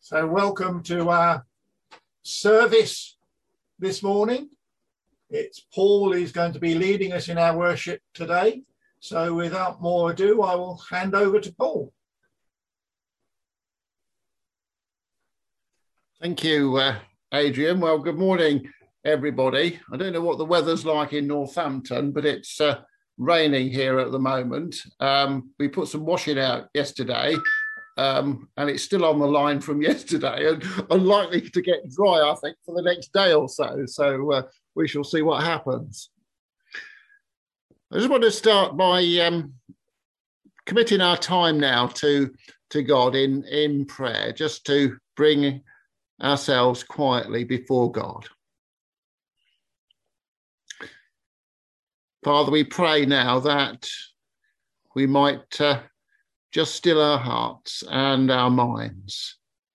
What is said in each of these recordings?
So welcome to our service this morning. It's Paul who's going to be leading us in our worship today. So without more ado, I will hand over to Paul. Thank you, Adrian. Well, good morning, everybody. I don't know what the weather's like in Northampton, but it's raining here at the moment. We put some washing out yesterday, and it's still on the line from yesterday and unlikely to get dry, I think, for the next day or so. So we shall see what happens. I just want to start by committing our time now to God in prayer, just to bring ourselves quietly before God. Father, we pray now that we might just still our hearts and our minds.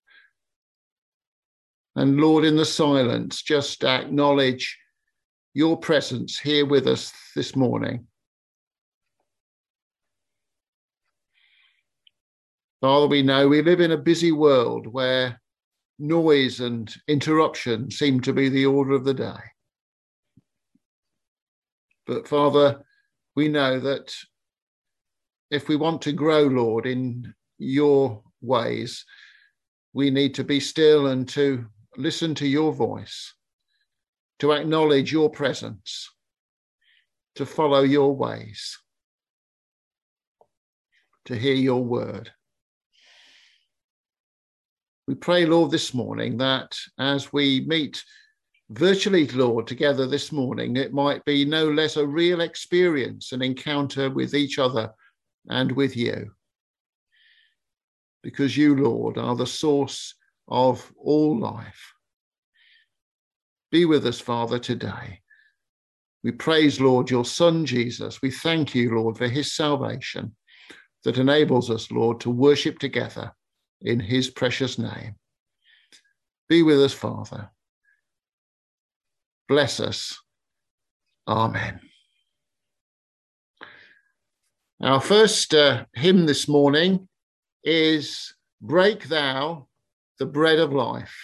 And Lord, in the silence, just acknowledge your presence here with us this morning. Father, we know we live in a busy world where noise and interruption seem to be the order of the day. But Father, we know that if we want to grow, Lord, in your ways, we need to be still and to listen to your voice, to acknowledge your presence, to follow your ways, to hear your word. We pray, Lord, this morning that as we meet virtually, Lord, together this morning, it might be no less a real experience, an encounter with each other and with you. Because you, Lord, are the source of all life. Be with us, Father, today. We praise, Lord, your Son, Jesus. We thank you, Lord, for his salvation that enables us, Lord, to worship together in his precious name. Be with us, Father. Bless us. Amen. Our first hymn this morning is Break Thou the Bread of Life.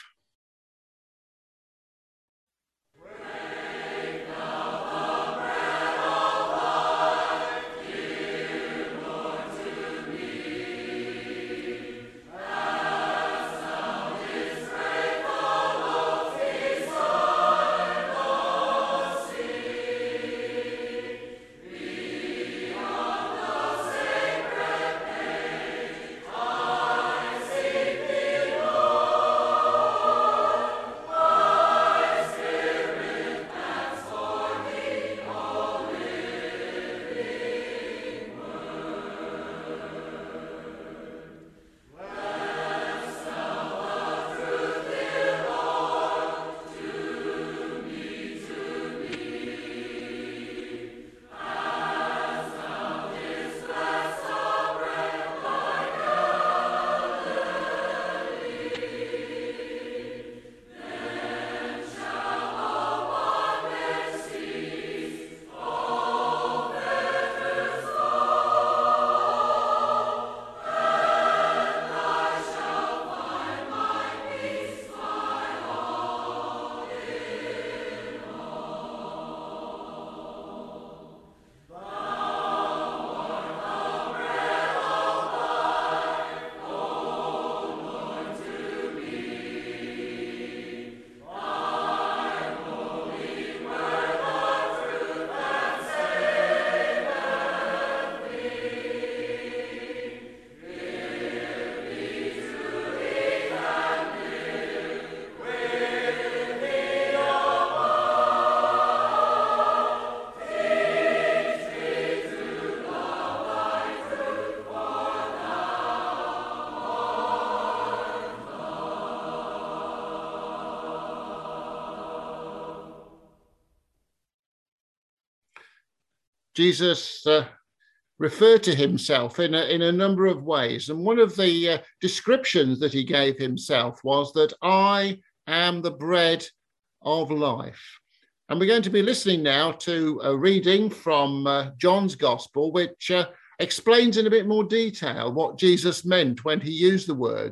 Jesus referred to himself in a number of ways. And one of the descriptions that he gave himself was that I am the bread of life. And we're going to be listening now to a reading from John's Gospel, which explains in a bit more detail what Jesus meant when he used the words,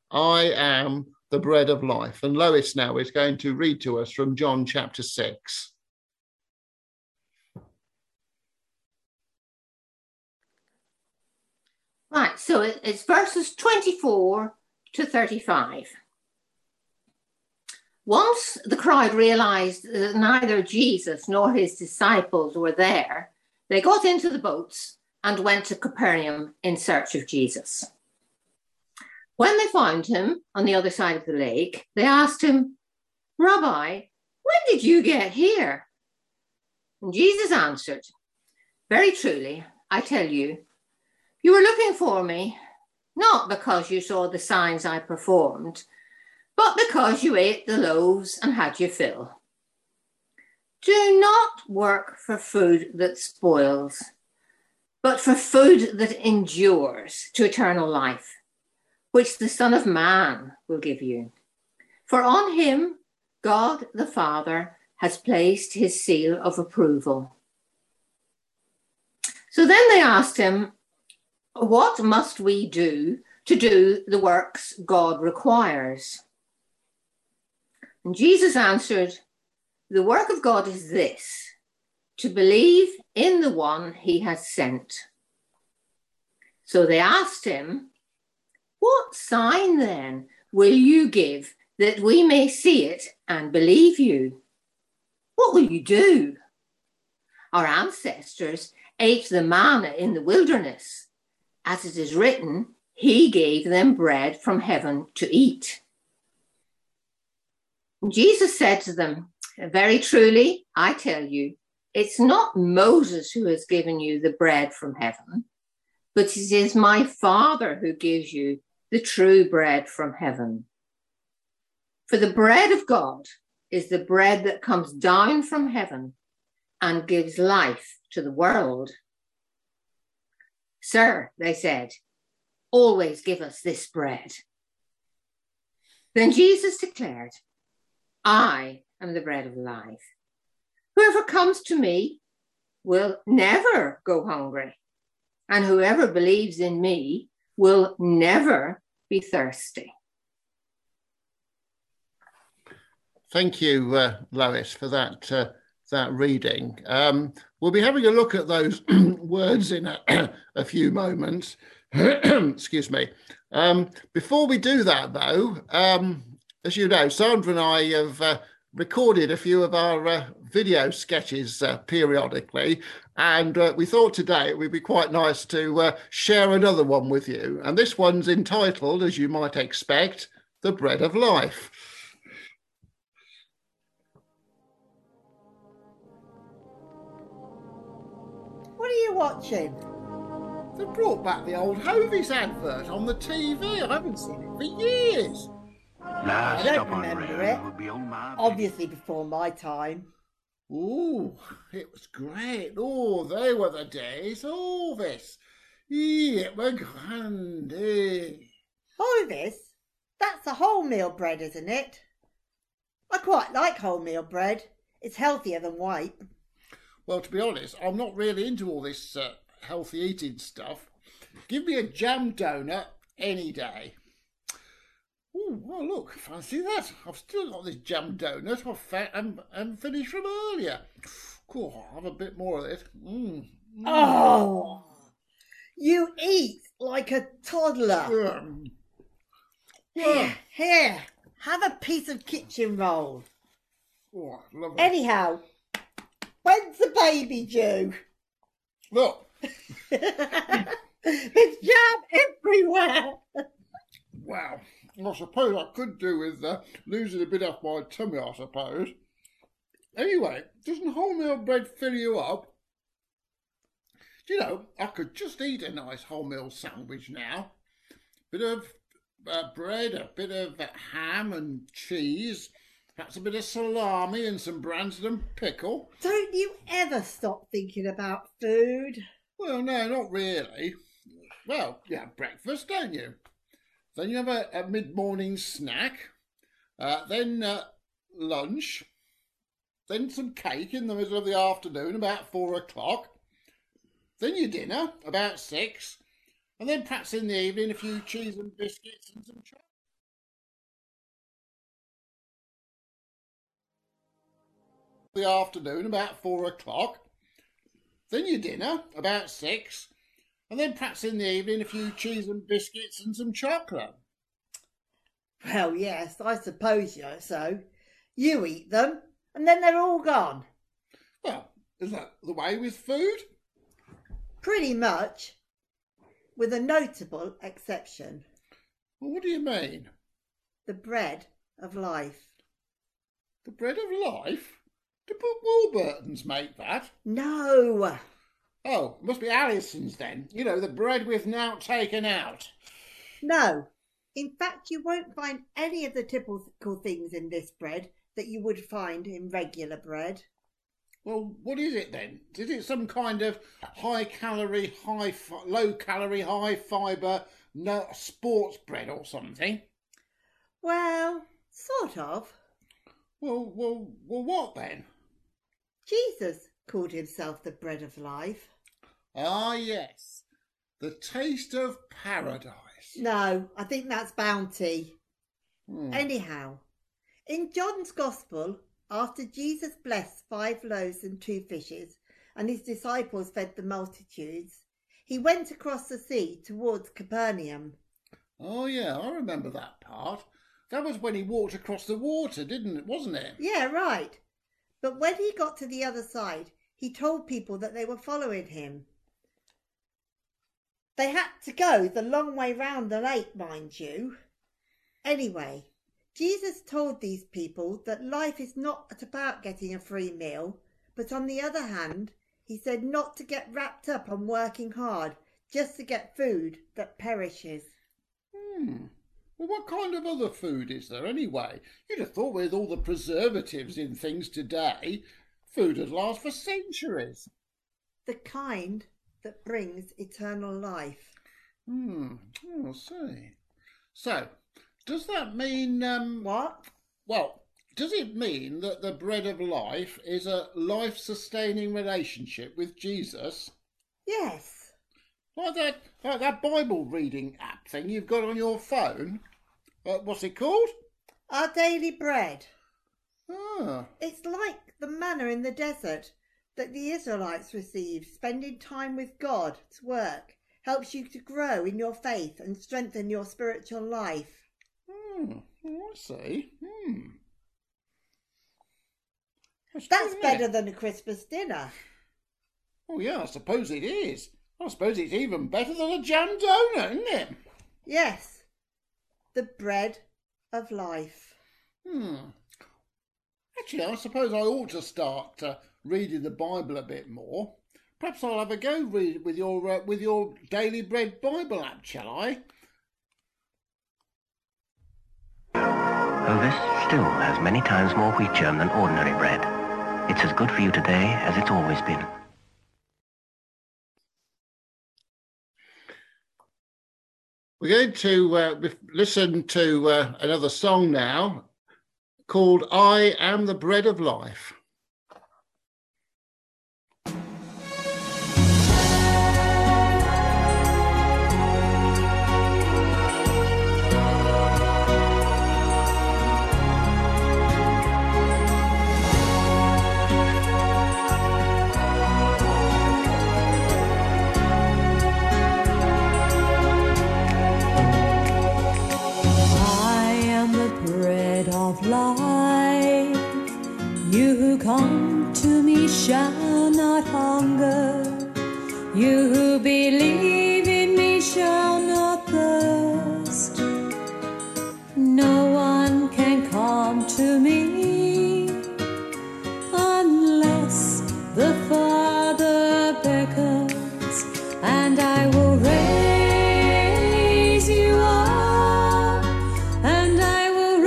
I am the bread of life. And Lois now is going to read to us from John chapter 6. Right, so it's verses 24 to 35. Once the crowd realized that neither Jesus nor his disciples were there, they got into the boats and went to Capernaum in search of Jesus. When they found him on the other side of the lake, they asked him, "Rabbi, when did you get here?" And Jesus answered, "Very truly, I tell you, you were looking for me, not because you saw the signs I performed, but because you ate the loaves and had your fill. Do not work for food that spoils, but for food that endures to eternal life, which the Son of Man will give you. For on him, God the Father has placed his seal of approval." So then they asked him, "What must we do to do the works God requires?" And Jesus answered, "The work of God is this, to believe in the one he has sent." So they asked him, "What sign then will you give that we may see it and believe you? What will you do? Our ancestors ate the manna in the wilderness. As it is written, he gave them bread from heaven to eat." Jesus said to them, "Very truly, I tell you, it's not Moses who has given you the bread from heaven, but it is my Father who gives you the true bread from heaven. For the bread of God is the bread that comes down from heaven and gives life to the world." "Sir," they said, "always give us this bread." Then Jesus declared, "I am the bread of life. Whoever comes to me will never go hungry, and whoever believes in me will never be thirsty." Thank you, Lois, for that reading. We'll be having a look at those words in a few moments. Excuse me. Before we do that, though, as you know, Sandra and I have recorded a few of our video sketches periodically, and we thought today it would be quite nice to share another one with you. And this one's entitled, as you might expect, "The Bread of Life." What are you watching? They brought back the old Hovis advert on the TV. I haven't seen it for years. I don't remember it. Obviously before my time. Oh, it was great. Oh, they were the days. Hovis. Yeah, it were grand. Hovis? That's a wholemeal bread, isn't it? I quite like wholemeal bread. It's healthier than white. Well, to be honest, I'm not really into all this healthy eating stuff. Give me a jam donut any day. Oh, well, look, fancy that. I've still got this jam donut and finished from earlier. Cool, I'll have a bit more of it. Oh, you eat like a toddler. Here, have a piece of kitchen roll. Oh, lovely. Anyhow, when's the baby due? Look. There's jam everywhere. Wow. I suppose I could do with losing a bit off my tummy, I suppose. Anyway, doesn't wholemeal bread fill you up? Do you know, I could just eat a nice wholemeal sandwich now. Bit of bread, a bit of ham and cheese, perhaps a bit of salami and some Branston pickle. Don't you ever stop thinking about food? Well, no, not really. Well, you have breakfast, don't you? Then you have a mid-morning snack, then lunch, then some cake in the middle of the afternoon, about 4 o'clock, then your dinner, about 6, and then perhaps in the evening a few cheese and biscuits and some chocolate. the afternoon, about 4 o'clock. Then your dinner, about 6. And then perhaps in the evening, a few cheese and biscuits and some chocolate. Well, yes, I suppose so. You eat them, and then they're all gone. Well, is that the way with food? Pretty much, with a notable exception. Well, what do you mean? The bread of life. The bread of life? Do Warburtons make that? No. Oh, it must be Alison's then. You know, the bread with nout taken out. No. In fact, you won't find any of the typical things in this bread that you would find in regular bread. Well, what is it then? Is it some kind of high-calorie, low-calorie, high-fibre sports bread or something? Well, sort of. Well, what then? Jesus called himself the bread of life. Ah, yes. The taste of paradise. No, I think that's bounty. Anyhow, in John's Gospel, after Jesus blessed 5 loaves and 2 fishes, and his disciples fed the multitudes, he went across the sea towards Capernaum. Oh, yeah, I remember that part. That was when he walked across the water, wasn't it? Yeah, right. But when he got to the other side, he told people that they were following him. They had to go the long way round the lake, mind you. Anyway, Jesus told these people that life is not about getting a free meal, but on the other hand, he said not to get wrapped up on working hard just to get food that perishes. Well, what kind of other food is there anyway? You'd have thought with all the preservatives in things today, food would last for centuries. The kind that brings eternal life. I'll see. So, does that mean... What? Well, does it mean that the bread of life is a life-sustaining relationship with Jesus? Yes. Like that Bible reading app thing you've got on your phone? What's it called? Our Daily Bread. Ah. It's like the manna in the desert that the Israelites received. Spending time with God's work helps you to grow in your faith and strengthen your spiritual life. I see. That's better than a Christmas dinner. Oh, yeah, I suppose it is. I suppose it's even better than a jam donut, isn't it? Yes, the bread of life. Actually, I suppose I ought to start reading the Bible a bit more. Perhaps I'll have a go read with your Daily Bread Bible app, shall I? Hovis still has many times more wheat germ than ordinary bread. It's as good for you today as it's always been. We're going to listen to another song now called I Am the Bread of Life. Come to me shall not hunger. You who believe in me shall not thirst. No one can come to me unless the Father beckons, and I will raise you up, and I will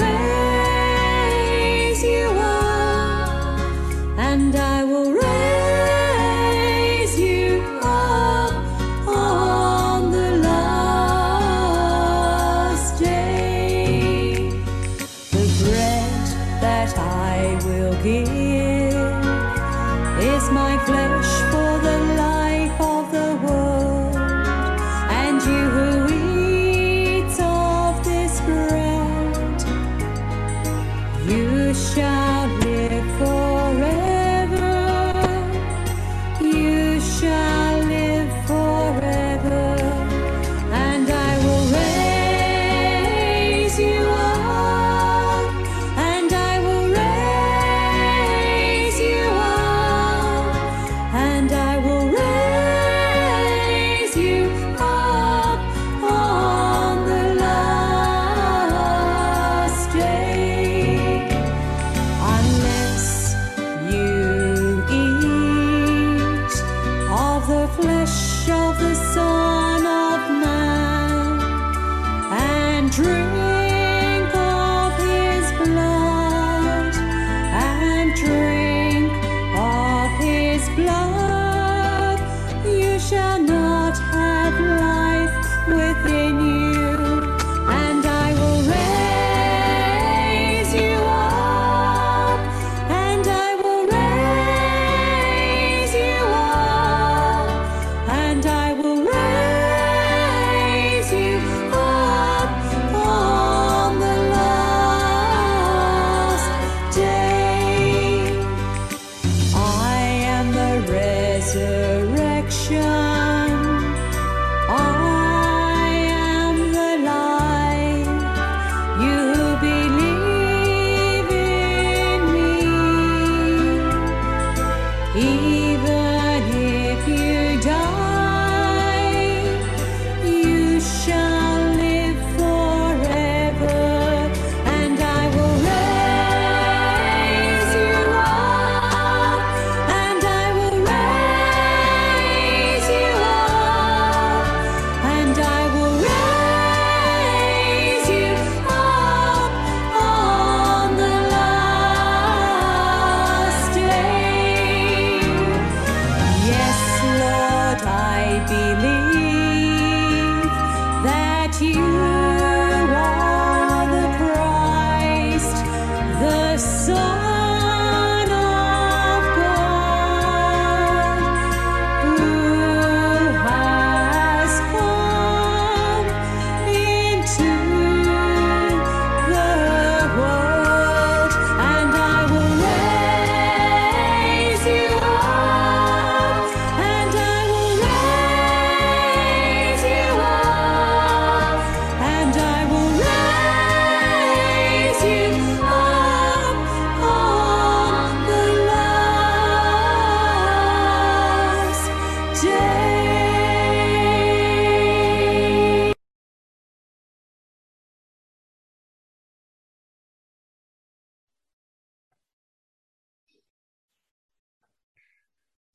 raise you up, and I will raise you up on the last day. The bread that I will give is my flesh for the life of the world, and you who eats of this bread, you shall live forever.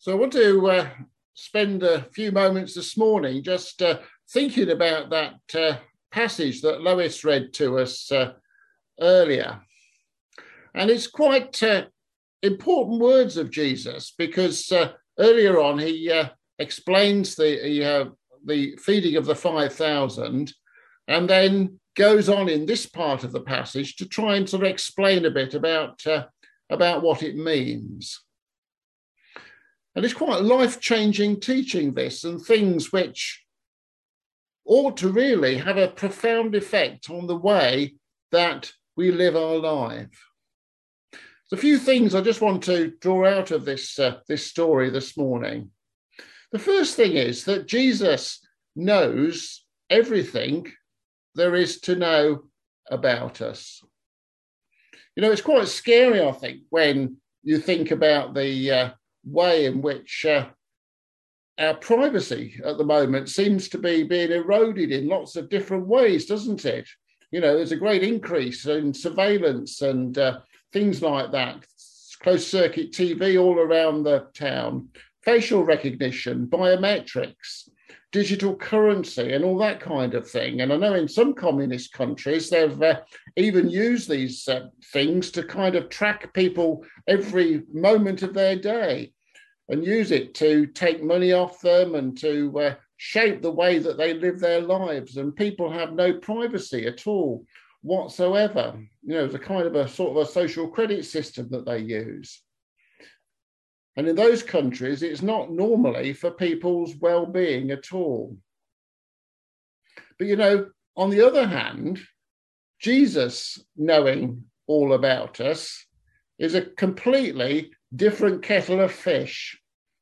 So I want to spend a few moments this morning just thinking about that passage that Lois read to us earlier. And it's quite important words of Jesus, because earlier on he explains the feeding of the 5,000, and then goes on in this part of the passage to try and sort of explain a bit about what it means. And it's quite life-changing teaching, this, and things which ought to really have a profound effect on the way that we live our life. There's a few things I just want to draw out of this story this morning. The first thing is that Jesus knows everything there is to know about us. You know, it's quite scary, I think, when you think about the way in which our privacy at the moment seems to be being eroded in lots of different ways, doesn't it? You know, there's a great increase in surveillance and things like that, closed circuit TV all around the town, facial recognition, biometrics, digital currency and all that kind of thing. And I know in some communist countries, they've even used these things to kind of track people every moment of their day and use it to take money off them and to shape the way that they live their lives. And people have no privacy at all whatsoever. You know, it's a kind of a sort of a social credit system that they use. And in those countries, it's not normally for people's well-being at all. But, you know, on the other hand, Jesus knowing all about us is a completely different kettle of fish.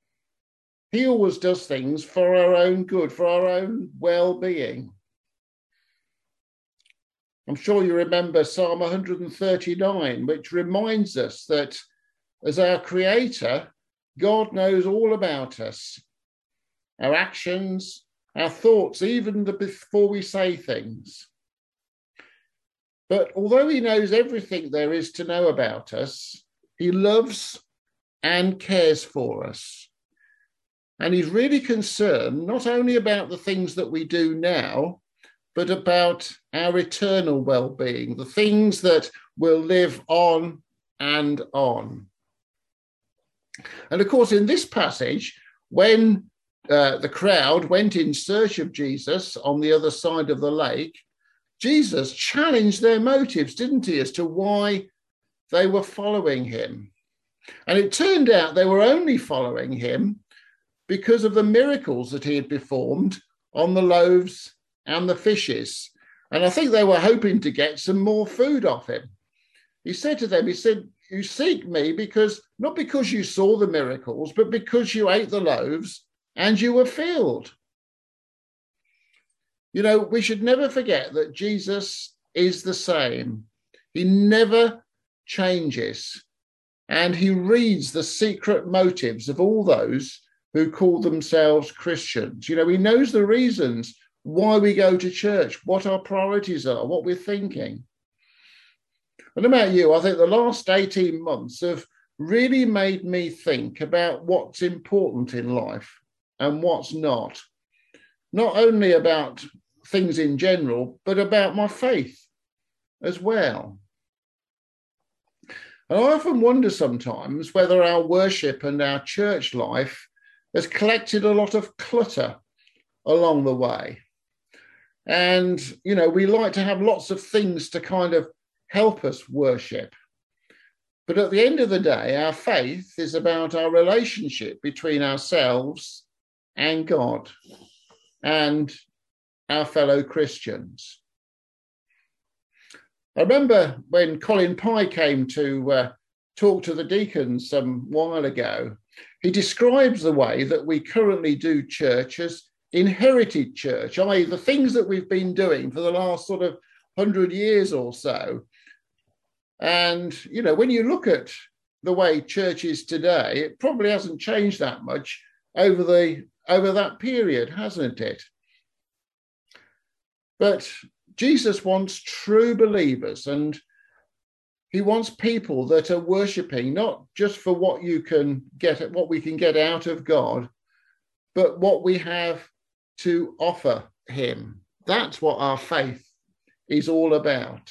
He always does things for our own good, for our own well-being. I'm sure you remember Psalm 139, which reminds us that as our Creator, God knows all about us, our actions, our thoughts, even before we say things. But although he knows everything there is to know about us, he loves and cares for us. And he's really concerned not only about the things that we do now, but about our eternal well-being, the things that will live on and on. And of course, in this passage, when the crowd went in search of Jesus on the other side of the lake, Jesus challenged their motives, didn't he, as to why they were following him. And it turned out they were only following him because of the miracles that he had performed on the loaves and the fishes. And I think they were hoping to get some more food off him. He said to them, you seek me not because you saw the miracles, but because you ate the loaves and you were filled. You know, we should never forget that Jesus is the same. He never changes. And he reads the secret motives of all those who call themselves Christians. You know, he knows the reasons why we go to church, what our priorities are, what we're thinking. And about you, I think the last 18 months have really made me think about what's important in life and what's not. Not only about things in general, but about my faith as well. And I often wonder sometimes whether our worship and our church life has collected a lot of clutter along the way. And, you know, we like to have lots of things to kind of help us worship. But at the end of the day, our faith is about our relationship between ourselves and God and our fellow Christians. I remember when Colin Pye came to talk to the deacons some while ago, he describes the way that we currently do church as inherited church, i.e. the things that we've been doing for the last sort of 100 years or so. And, you know, when you look at the way church is today, it probably hasn't changed that much over that period, hasn't it? But Jesus wants true believers, and He wants people that are worshipping, not just for what we can get out of God, but what we have to offer him. That's what our faith is all about.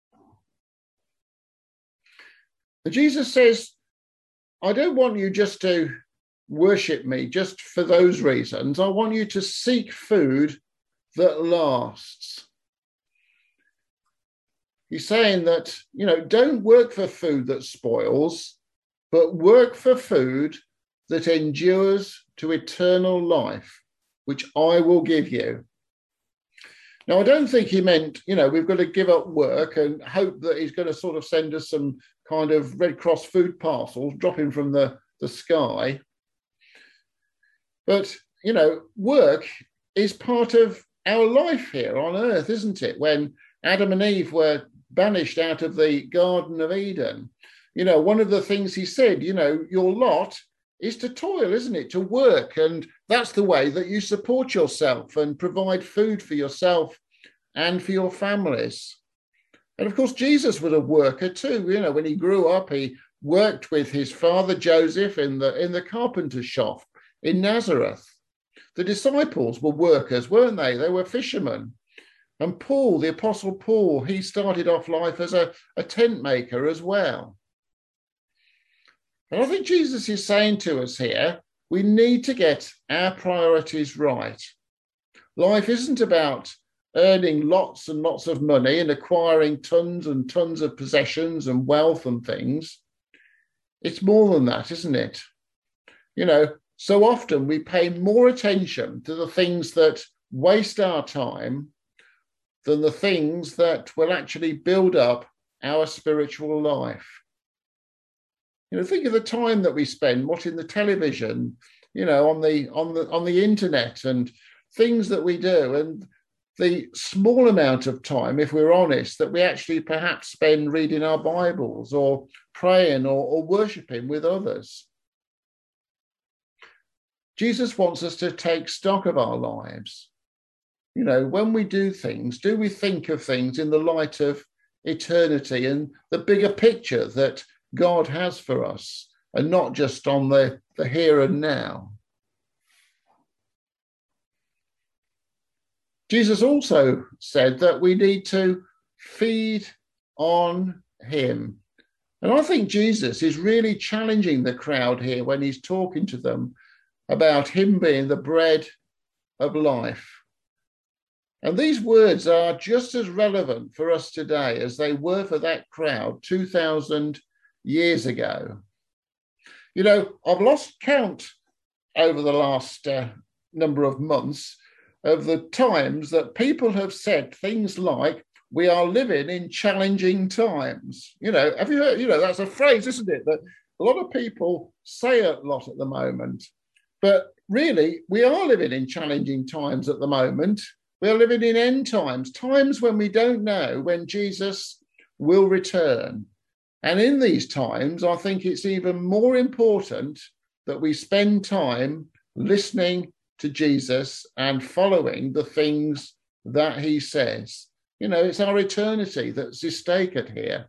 And Jesus says, I don't want you just to worship me just for those reasons. I want you to seek food that lasts. He's saying that, don't work for food that spoils, but work for food that endures to eternal life, which I will give you. Now, I don't think he meant, we've got to give up work and hope that he's going to sort of send us some kind of Red Cross food parcels dropping from the sky. But, work is part of our life here on earth, isn't it? When Adam and Eve were banished out of the Garden of Eden, one of the things he said, your lot is to toil, isn't it? To work. And that's the way that you support yourself and provide food for yourself and for your families. And of course, Jesus was a worker too. When he grew up, he worked with his father Joseph in the carpenter's shop in Nazareth. The disciples were workers, weren't they? They were fishermen. And Paul, the Apostle Paul, he started off life as a tent maker as well. And I think Jesus is saying to us here, we need to get our priorities right. Life isn't about earning lots and lots of money and acquiring tons and tons of possessions and wealth and things. It's more than that, isn't it? So often we pay more attention to the things that waste our time than the things that will actually build up our spiritual life. Think of the time that we spend watching the television, on the internet and things that we do, and the small amount of time, if we're honest, that we actually perhaps spend reading our Bibles or praying or worshiping with others. Jesus wants us to take stock of our lives. When we do things, do we think of things in the light of eternity and the bigger picture that God has for us, and not just on the here and now? Jesus also said that we need to feed on him. And I think Jesus is really challenging the crowd here when he's talking to them about him being the bread of life. And these words are just as relevant for us today as they were for that crowd 2,000 years ago. I've lost count over the last number of months of the times that people have said things like, we are living in challenging times. Have you heard, that's a phrase, isn't it, that a lot of people say a lot at the moment. But really, we are living in challenging times at the moment. We are living in end times, times when we don't know when Jesus will return. And in these times, I think it's even more important that we spend time listening to Jesus and following the things that he says. It's our eternity that's at stake here.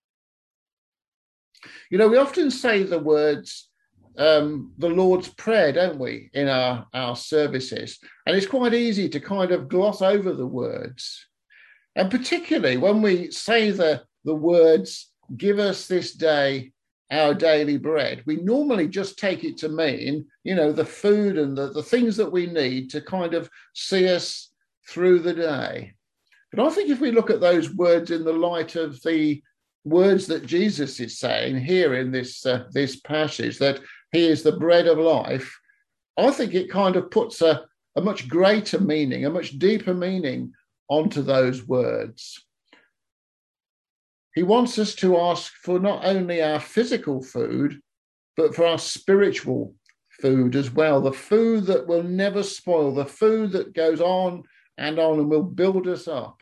We often say the words, the Lord's Prayer, don't we, in our services? And it's quite easy to kind of gloss over the words. And particularly when we say the words, give us this day our daily bread, we normally just take it to mean, the food and the things that we need to kind of see us through the day. But I think if we look at those words in the light of the words that Jesus is saying here in this passage, that he is the bread of life, I think it kind of puts a much greater meaning, a much deeper meaning onto those words. He wants us to ask for not only our physical food, but for our spiritual food as well, the food that will never spoil, the food that goes on and will build us up.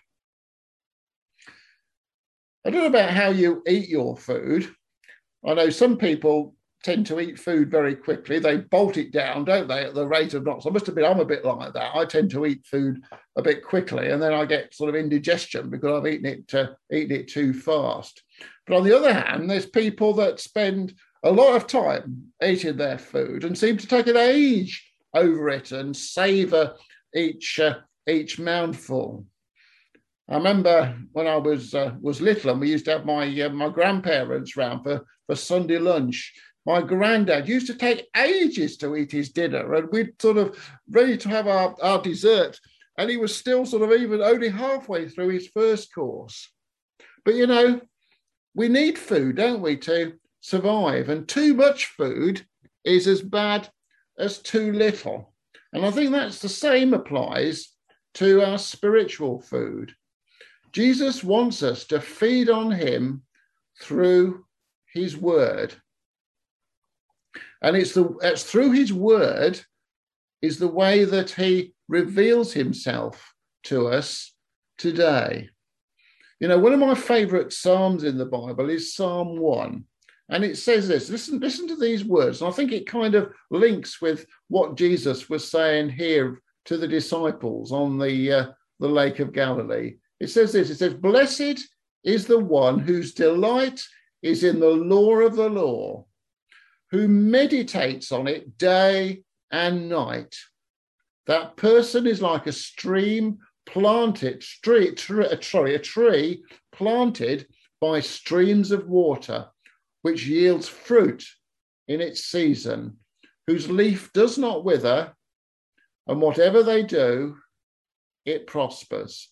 I don't know about how you eat your food. I know some people tend to eat food very quickly. They bolt it down, don't they, at the rate of knots. I must admit, I'm a bit like that. I tend to eat food a bit quickly, and then I get sort of indigestion because I've eaten it too fast. But on the other hand, there's people that spend a lot of time eating their food and seem to take an age over it and savour each mouthful. I remember when I was little, and we used to have my grandparents round for Sunday lunch. My granddad used to take ages to eat his dinner, and we'd sort of ready to have our dessert, and he was still sort of even only halfway through his first course. But, you know, we need food, don't we, to survive, and too much food is as bad as too little. And I think that's the same applies to our spiritual food. Jesus wants us to feed on him through his word. And it's through his word is the way that he reveals himself to us today. You know, one of my favourite psalms in the Bible is Psalm 1. And it says this, listen to these words. And I think it kind of links with what Jesus was saying here to the disciples on the Lake of Galilee. It says this, it says, "Blessed is the one whose delight is in the law of the law, who meditates on it day and night. That person is like a stream planted, a tree planted by streams of water, which yields fruit in its season, whose leaf does not wither, and whatever they do, it prospers."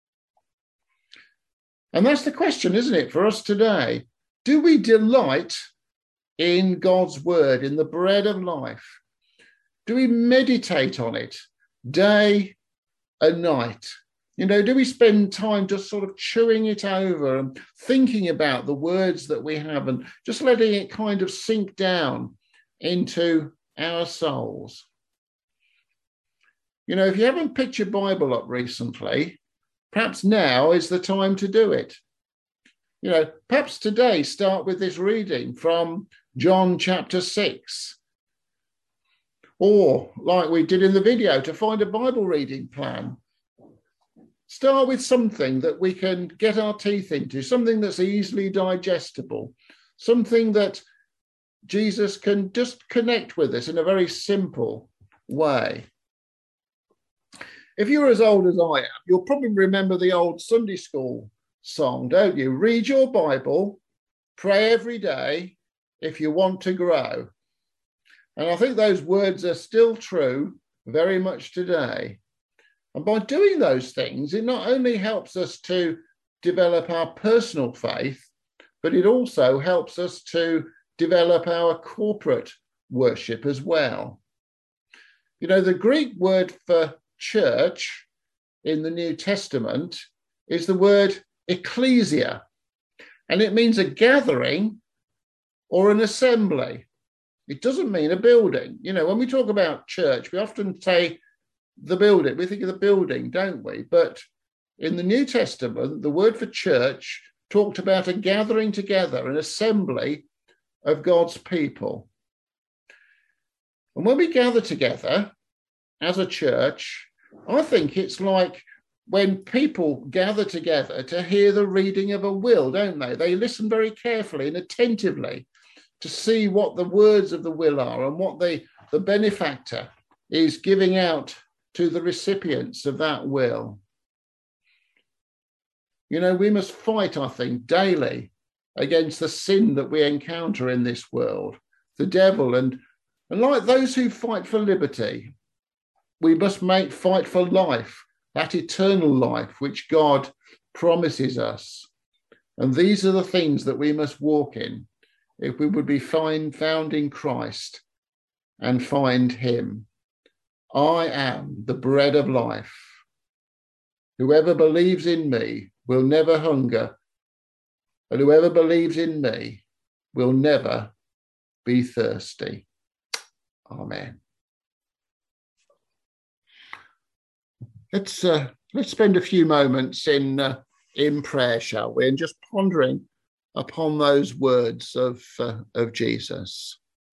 And that's the question, isn't it, for us today? Do we delight in God's word, in the bread of life? Do we meditate on it day and night? You know, do we spend time just sort of chewing it over and thinking about the words that we have and just letting it kind of sink down into our souls? You know, if you haven't picked your Bible up recently, perhaps now is the time to do it. You know, perhaps today start with this reading from John chapter 6. Or, like we did in the video, to find a Bible reading plan. Start with something that we can get our teeth into, something that's easily digestible, something that Jesus can just connect with us in a very simple way. If you're as old as I am, you'll probably remember the old Sunday school song, don't you? Read your Bible, pray every day if you want to grow. And I think those words are still true very much today. And by doing those things, it not only helps us to develop our personal faith, but it also helps us to develop our corporate worship as well. You know, the Greek word for church in the New Testament is the word ecclesia, and it means a gathering or an assembly. It doesn't mean a building. You know, when we talk about church, we often say the building. We think of the building, don't we? But in the New Testament, the word for church talked about a gathering together, an assembly of God's people. And when we gather together as a church, I think it's like when people gather together to hear the reading of a will, don't they? They listen very carefully and attentively to see what the words of the will are and what the benefactor is giving out to the recipients of that will. You know, we must fight, I think, daily against the sin that we encounter in this world, the devil, and like those who fight for liberty, we must fight for life, that eternal life which God promises us. And these are the things that we must walk in if we would be found in Christ and find him. I am the bread of life. Whoever believes in me will never hunger, and whoever believes in me will never be thirsty. Amen. Let's spend a few moments in prayer, shall we, and just pondering upon those words of Jesus.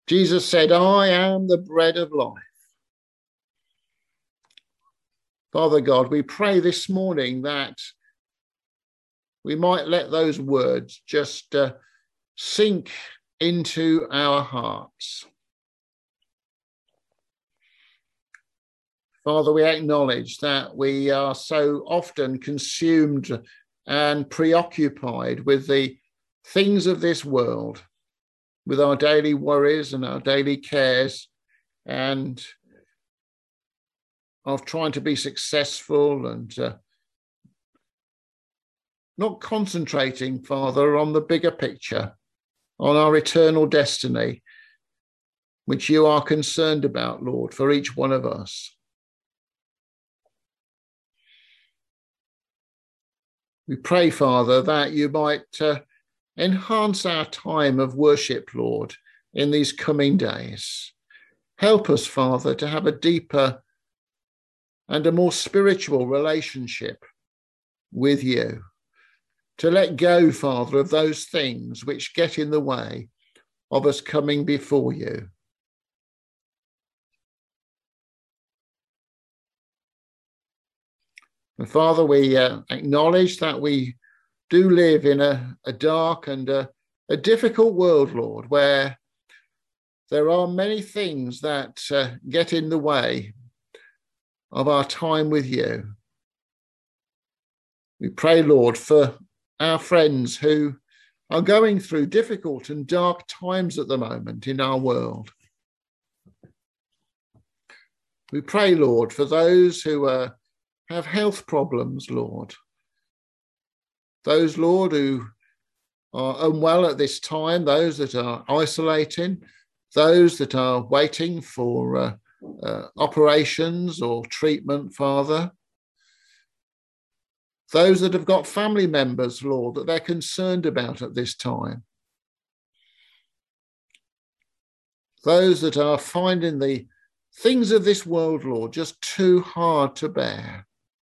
Jesus said, I am the bread of life. Father God, we pray this morning that we might let those words just sink into our hearts. Father, we acknowledge that we are so often consumed and preoccupied with the things of this world, with our daily worries and our daily cares, and of trying to be successful and not concentrating, Father, on the bigger picture, on our eternal destiny, which you are concerned about, Lord, for each one of us. We pray, Father, that you might enhance our time of worship, Lord, in these coming days. Help us, Father, to have a deeper and a more spiritual relationship with you. To let go, Father, of those things which get in the way of us coming before you. And Father, we acknowledge that we do live in a dark and a difficult world, Lord, where there are many things that get in the way of our time with you. We pray, Lord, for our friends who are going through difficult and dark times at the moment in our world. We pray, Lord, for those who have health problems, Lord. Those, Lord, who are unwell at this time, those that are isolating, those that are waiting for operations or treatment, Father. Those that have got family members, Lord, that they're concerned about at this time. Those that are finding the things of this world, Lord, just too hard to bear.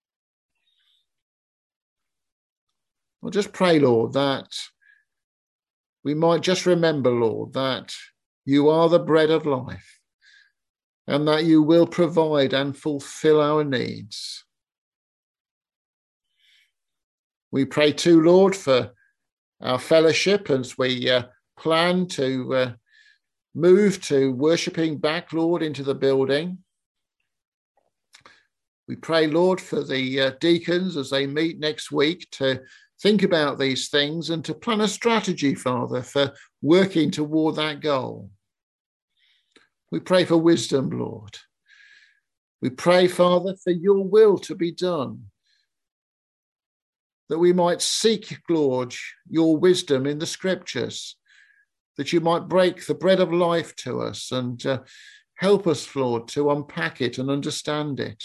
I'll just pray, Lord, that we might just remember, Lord, that you are the bread of life and that you will provide and fulfill our needs. We pray too, Lord, for our fellowship as we plan to move to worshipping back, Lord, into the building. We pray, Lord, for the deacons as they meet next week to think about these things and to plan a strategy, Father, for working toward that goal. We pray for wisdom, Lord. We pray, Father, for your will to be done, that we might seek, Lord, your wisdom in the scriptures, that you might break the bread of life to us and help us, Lord, to unpack it and understand it.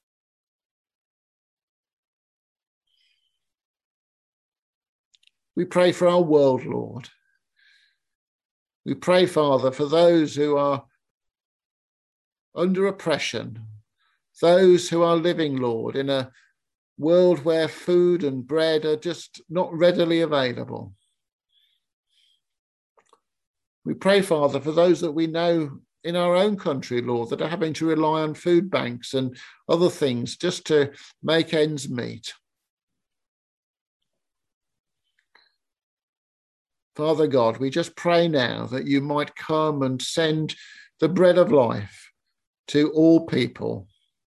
We pray for our world, Lord. We pray, Father, for those who are under oppression, those who are living, Lord, in a world where food and bread are just not readily available. We pray, Father, for those that we know in our own country, Lord, that are having to rely on food banks and other things just to make ends meet. Father God, we just pray now that you might come and send the bread of life to all people,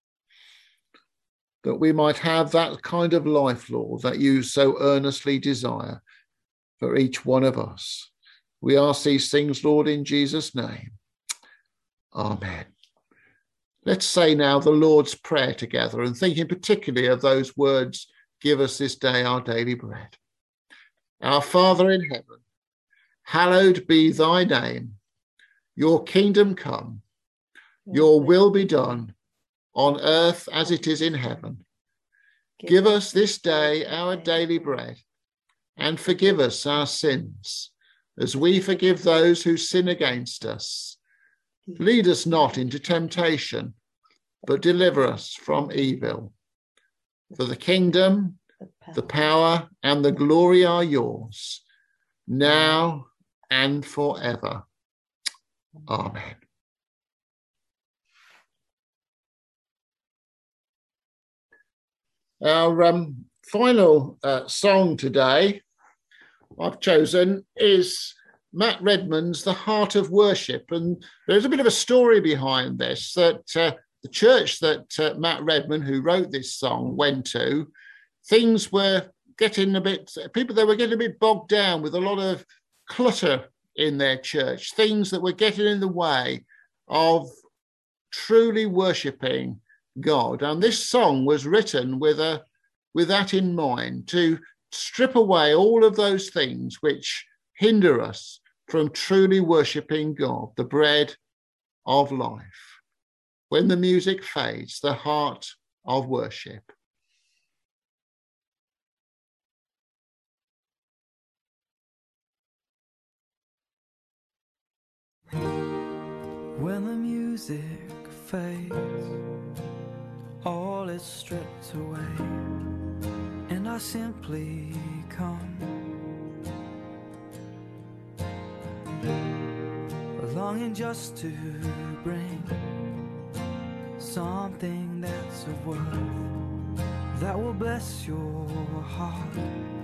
that we might have that kind of life, Lord, that you so earnestly desire for each one of us. We ask these things, Lord, in Jesus' name. Amen. Let's say now the Lord's Prayer together and thinking particularly of those words, give us this day our daily bread. Our Father in heaven, hallowed be thy name. Your kingdom come, your will be done on earth as it is in heaven. Give us this day our daily bread and forgive us our sins as we forgive those who sin against us. Lead us not into temptation, but deliver us from evil. For the kingdom, the power, and the glory are yours, now and forever. Amen. Our final song today I've chosen is Matt Redman's The Heart of Worship. And there's a bit of a story behind this, that the church that Matt Redman, who wrote this song, went to, things were getting a bit, they were getting a bit bogged down with a lot of clutter in their church, things that were getting in the way of truly worshipping God. And this song was written with that in mind, to strip away all of those things which hinder us from truly worshipping God, the bread of life. When the music fades, the heart of worship. When the music fades, all is stripped away, and I simply come, longing just to bring something that's of worth, that will bless your heart.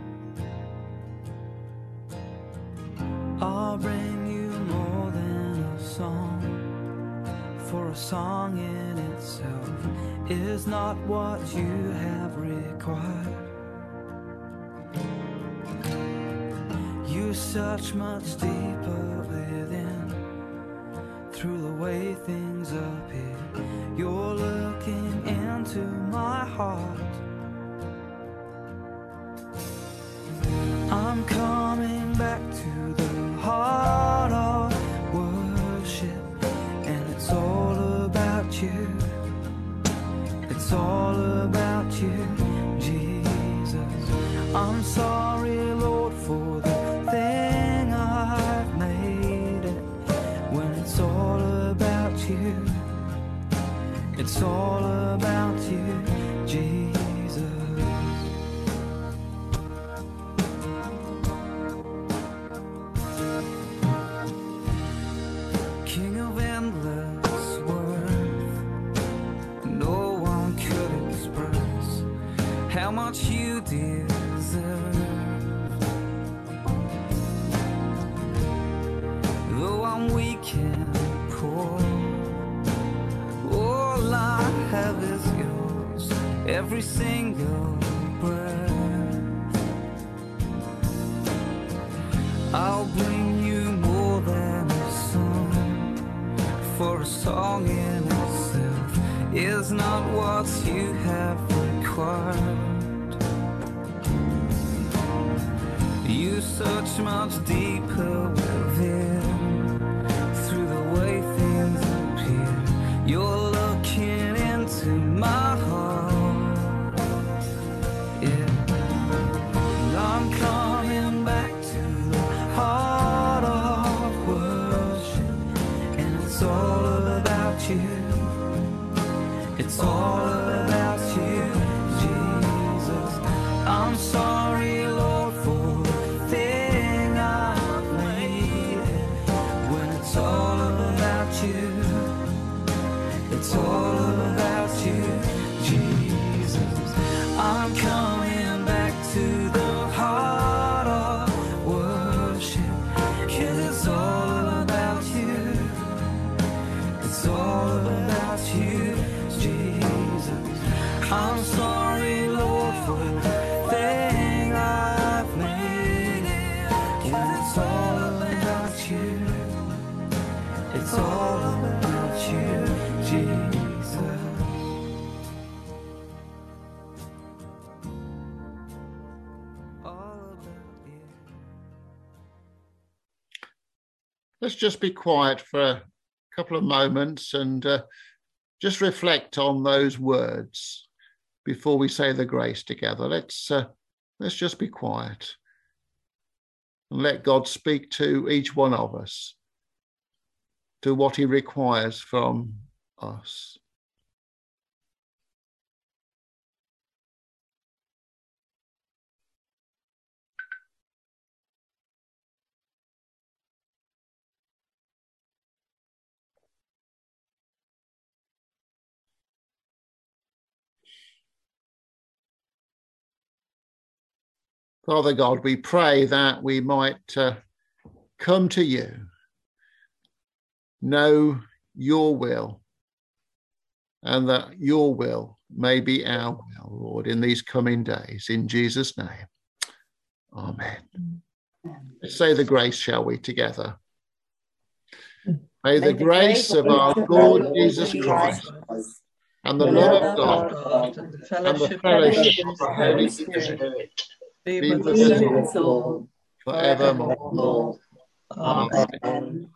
I'll bring you more than a song, for a song in itself is not what you have required. You search much deeper within, through the way things appear. You're looking into my heart. I'm coming back to the heart of worship, and it's all about you. It's all about you, Jesus. I'm sorry, Lord, for the thing I've made it. When it's all about you, it's all about you, Jesus. King of endless worth, no one could express how much you deserve. Though I'm weak and poor, all I have is yours, every single breath. I'll bring you more than a song, for a song in itself is not what you have required. You search much deeper within, through the way things appear. You're looking into my heart, yeah. And I'm coming back to the heart of worship, and it's all about you. It's all about you, Jesus. I'm sorry, Lord, for the thing I've made it. When it's all about you, it's all about you, Jesus. I'm coming back to the heart of worship, 'cause it's all about you. It's all about you, Jesus. I'm sorry, Lord, for the thing I've made it. 'Cause it's all about you. It's all about you, Jesus. All about you. Let's just be quiet for a couple of moments and just reflect on those words before we say the grace together. Let's just be quiet and let God speak to each one of us, to what he requires from us. Father God, we pray that we might come to you, know your will, and that your will may be our will, Lord, in these coming days. In Jesus' name, amen. Let's say the grace, shall we, together? May the grace of our Lord Jesus Christ and the love of God and the fellowship of the Holy Spirit be with us all forevermore. Amen.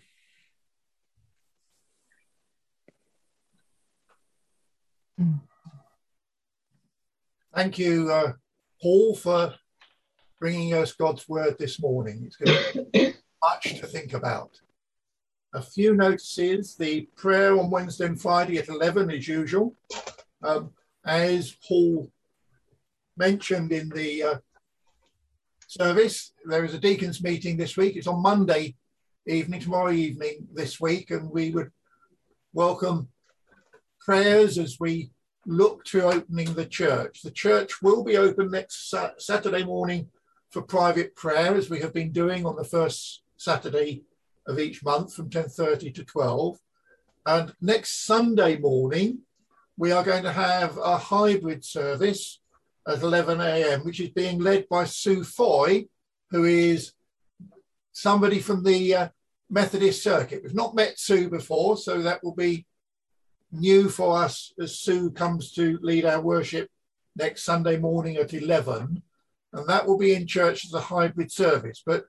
Thank you, Paul, for bringing us God's word this morning. It's going to be much to think about. A few notices: the prayer on Wednesday and Friday at 11 as usual. As Paul mentioned in the service, there is a deacons meeting this week. It's on Monday evening, tomorrow evening this week, and we would welcome prayers as we look to opening the church. The church will be open next Saturday morning for private prayer, as we have been doing on the first Saturday of each month from 10:30 to 12. And next Sunday morning, we are going to have a hybrid service at 11 a.m., which is being led by Sue Foy, who is somebody from the Methodist circuit. We've not met Sue before, so that will be new for us as Sue comes to lead our worship next Sunday morning at 11. And that will be in church as a hybrid service. But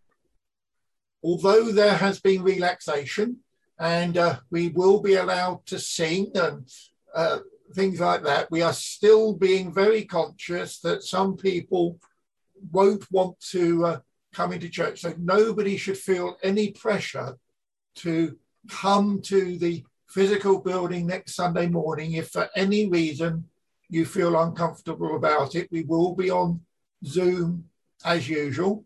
although there has been relaxation and we will be allowed to sing and things like that, we are still being very conscious that some people won't want to come into church. So nobody should feel any pressure to come to the physical building next Sunday morning. If for any reason you feel uncomfortable about it, we will be on Zoom as usual.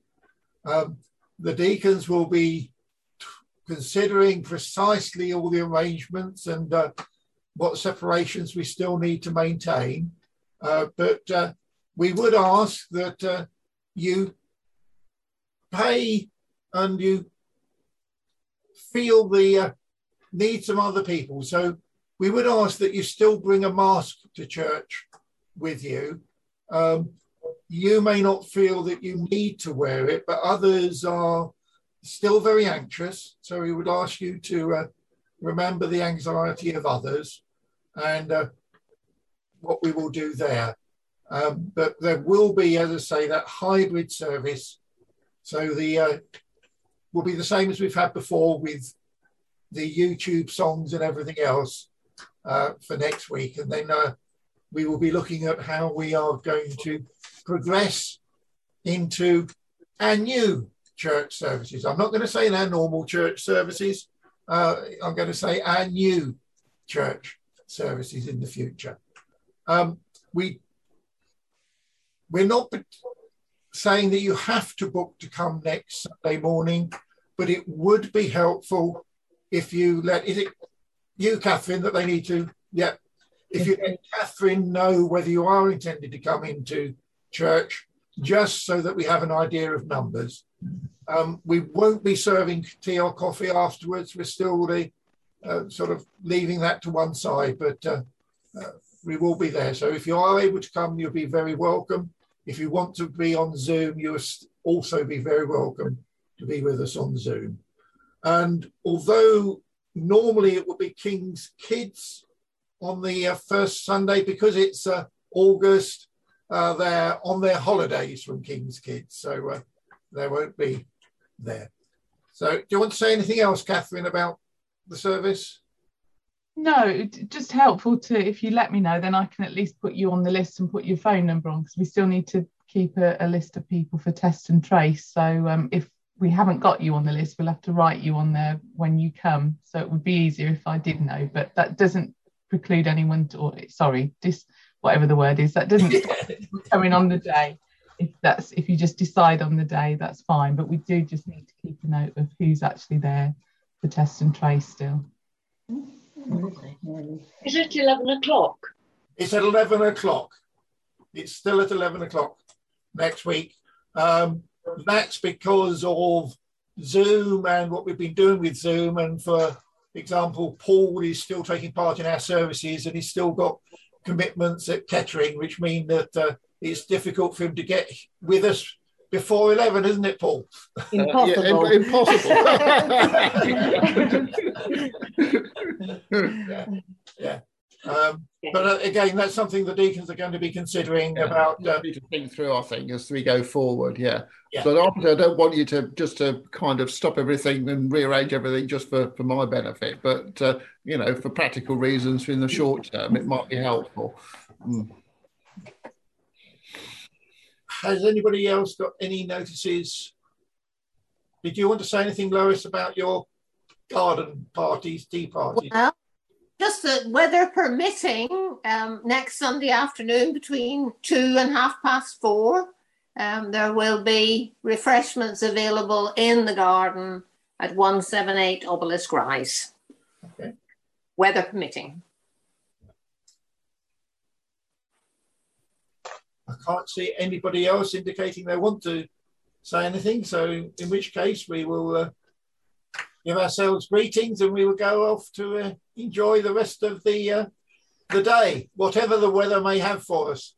The deacons will be considering precisely all the arrangements and what separations we still need to maintain. But we would ask that you pay and you feel the needs of other people. So we would ask that you still bring a mask to church with you. You may not feel that you need to wear it, but others are still very anxious. So we would ask you to remember the anxiety of others and what we will do there. But there will be, as I say, that hybrid service. So the will be the same as we've had before with the YouTube songs and everything else for next week. And then we will be looking at how we are going to progress into our new church services. I'm not going to say our normal church services. I'm going to say our new church services in the future. We're not saying that you have to book to come next Sunday morning, but it would be helpful if you let, is it you, Catherine, that they need to, yeah, if you let Catherine know whether you are intended to come into church, just so that we have an idea of numbers. We won't be serving tea or coffee afterwards. We're still sort of leaving that to one side, but we will be there. So if you are able to come, you'll be very welcome. If you want to be on Zoom, you'll also be very welcome to be with us on Zoom. And although normally it would be King's Kids on the first Sunday, because it's August, they're on their holidays from King's Kids, so they won't be there. So do you want to say anything else, Catherine, about the service? No, just helpful to, if you let me know, then I can at least put you on the list and put your phone number on, because we still need to keep a list of people for test and trace. So if we haven't got you on the list, we'll have to write you on there when you come. So it would be easier if I did know, but that doesn't preclude anyone to, or sorry, whatever the word is, that doesn't stop people coming on the day. If you just decide on the day, that's fine. But we do just need to keep a note of who's actually there for test and trace still. Is it 11 o'clock? It's at 11 o'clock. It's still at 11 o'clock. next week. That's because of Zoom and what we've been doing with Zoom. And for example, Paul is still taking part in our services and he's still got commitments at Kettering, which mean that it's difficult for him to get with us before 11, isn't it, Paul? Impossible. Impossible. Yeah. But again, that's something the deacons are going to be considering about. Need to think through, I think, as we go forward. Yeah. Yeah. But I don't want you to just kind of stop everything and rearrange everything just for my benefit. But for practical reasons, in the short term, it might be helpful. Has anybody else got any notices? Did you want to say anything, Lois, about your garden parties, tea parties? Well, just that weather permitting, next Sunday afternoon between 2 and 4:30, there will be refreshments available in the garden at 178 Obelisk Rise. Okay. Weather permitting. I can't see anybody else indicating they want to say anything. So in which case we will give ourselves greetings and we will go off to enjoy the rest of the day, whatever the weather may have for us.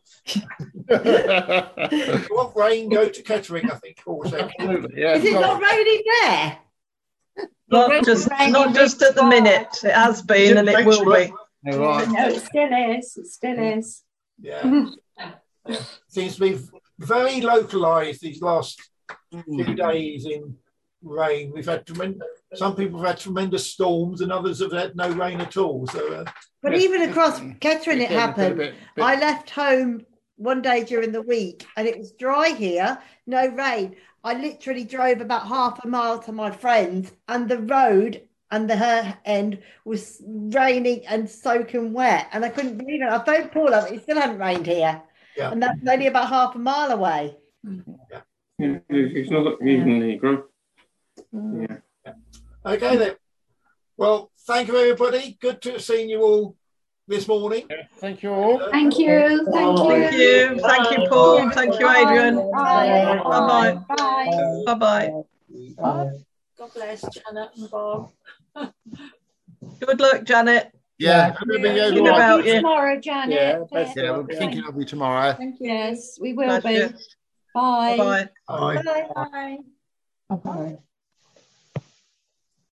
If you want rain, go to Kettering, I think. Absolutely, yeah. Is it not raining there? Not just at the minute. It has been and it will be. Right. No, it still is. It still is. Yeah. Seems to be very localised these last few days in rain. We've had some people have had tremendous storms and others have had no rain at all. So, but even across Kettering it happened. I left home one day during the week and it was dry here, no rain. I literally drove about half a mile to my friend's and the road and her end was raining and soaking wet and I couldn't believe it. I phoned Paul up, it still hadn't rained here. Yeah. And that's only about half a mile away. Yeah. It's not even Negro. Yeah. Okay then. Well, thank you everybody. Good to have seen you all this morning. Yeah, thank you all. Thank you. Thank you. Thank you. Thank you, Paul. Thank you, Adrian. Bye. Bye-bye. Bye. Bye-bye. Bye. God bless Janet and Bob. Good luck, Janet. Yeah. Thinking about you. Tomorrow, Janet. Yeah, we'll be thinking of you tomorrow. Thank you. Yes, we will Bless be. you. Bye. Bye-bye. Bye. Bye. Bye-bye.